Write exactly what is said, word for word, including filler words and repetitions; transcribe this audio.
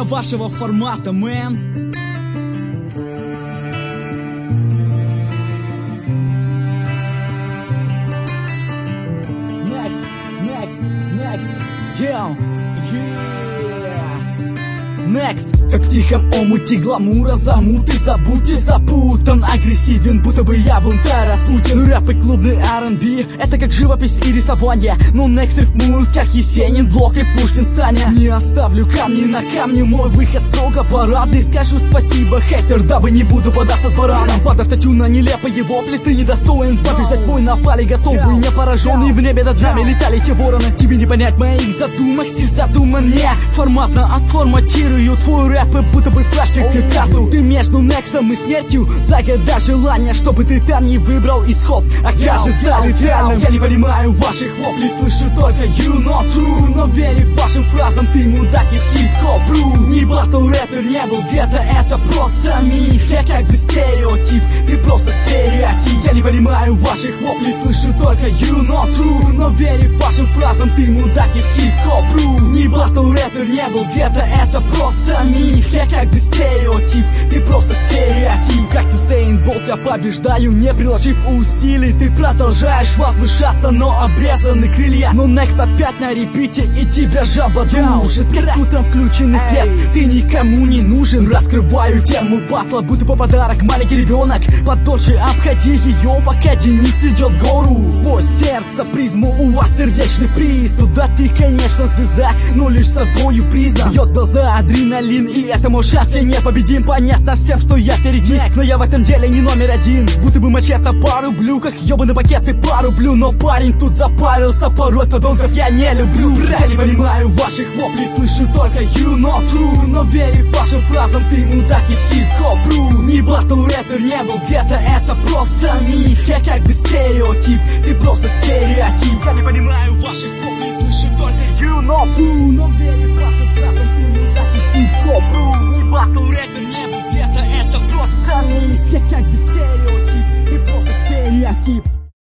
понимаю вашего формата, мэн. Next, next, next, yeah, yeah. Next. Как в тихом омуте гламура замуты, забудьте, запутан, агрессивен, будто бы я бунтарь Распутин. Рэп и клубный ар энд би — это как живопись и рисование. Но Next рифмует, как Есенин, Блок и Пушкин, Саня. Не оставлю камни на камне, мой выход строго парадный. Скажу спасибо, хейтер, дабы не буду бодаться с бараном. Падав статью на нелепые вопли, ты недостоин побеждать бой на поле, готовый, не пораженный. В небе над нами летали те вороны. Тебе не понять моих задумок, стиль задуман не форматно отформатирую твой рэп, будто бы флешки к карту. Ты между Некстом и смертью, загадай желание, чтобы ты там не выбрал исход, окажется летальным. Я не понимаю ваших воплей, слышу только you not true. Но верю вашим фразам, ты мудак из хип-хоп бру. Не батл рэпер, не был где-то, это просто миф. Я как бы стереотип, ты просто стереотип. Я не понимаю ваших воплей, слышу только you not true. Но верю вашим фразам, ты мудак из хип-хоп бру. Не батл рэпер, не был где-то, это просто миф. Я как бы стереотип, ты просто стереотип. Как Усейн Болт я побеждаю, не приложив усилий. Ты продолжаешь возвышаться, но обрезаны крылья. Но Next опять на репите, и тебя жаба душит. Как утром включенный свет, ты никому не нужен. Раскрываю тему батла, будто по подарок маленький ребенок. Подольше обходи ее, пока Денис идет в гору. Сквозь сердце призму, у вас сердечный приступ. Да ты, конечно, звезда, но лишь собою признан. Бьет глаза адреналин, и этому шанс я не победим. Понятно всем, что я впереди, но я в этом деле не номер один. Будто бы мачете по рублю, как ебаный пакет и по рублю. Но парень тут запарился, порой подонков я не люблю. Я не понимаю ваших воплей, слышу только you not true. Но верю вашим фразам, ты мудак из хип-хоп бру. Не батл рэпер, не был где-то, это просто миф. Я как бы стереотип, ты просто стереотип. Я не понимаю ваших воплей, слышу только you not true. Но верю вашим фразам.